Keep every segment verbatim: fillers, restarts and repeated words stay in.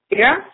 Diga,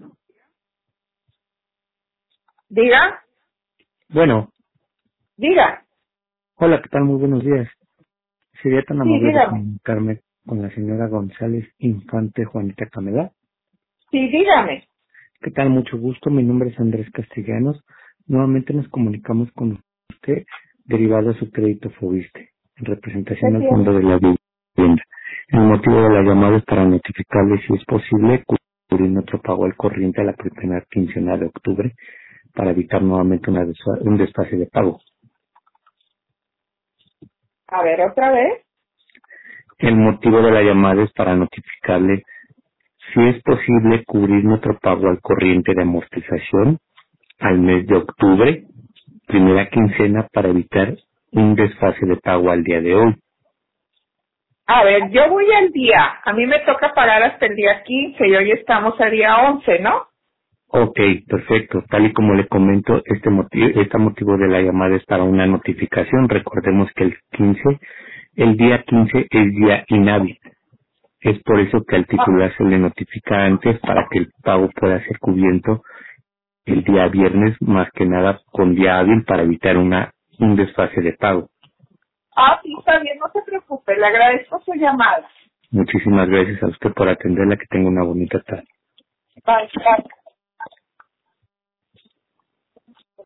diga, Bueno, diga. hola, ¿qué tal? Muy buenos días. Sería tan Sí, amable de dígame. comunicarme con la señora González Infante Juanita Camela. Sí, dígame. ¿Qué tal? Mucho gusto. Mi nombre es Andrés Castellanos. Nuevamente nos comunicamos con usted derivado de su crédito Fobiste, en ¿Qué representación al tiene? Fondo de la Vivienda. El motivo de la llamada es para notificarle si es posible cubrir otro pago al corriente a la primera quincena de octubre para evitar nuevamente una desfa- un desfase de pago. A ver, otra vez. El motivo de la llamada es para notificarle si es posible cubrir nuestro pago al corriente de amortización al mes de octubre, primera quincena, para evitar un desfase de pago al día de hoy. A ver, yo voy al día. A mí me toca pagar hasta el día quince y hoy estamos al día once, ¿no? Ok, perfecto. Tal y como le comento, este motivo, este motivo de la llamada es para una notificación. Recordemos que el quince, el día quince es día inhábil. Es por eso que al Ah, titular se le notifica antes para que el pago pueda ser cubierto el día viernes, más que nada con día hábil para evitar una un desfase de pago. ah, sí, está bien, no se preocupe. Le agradezco su llamada. Muchísimas gracias a usted por atenderla, que tenga una bonita tarde. Bye.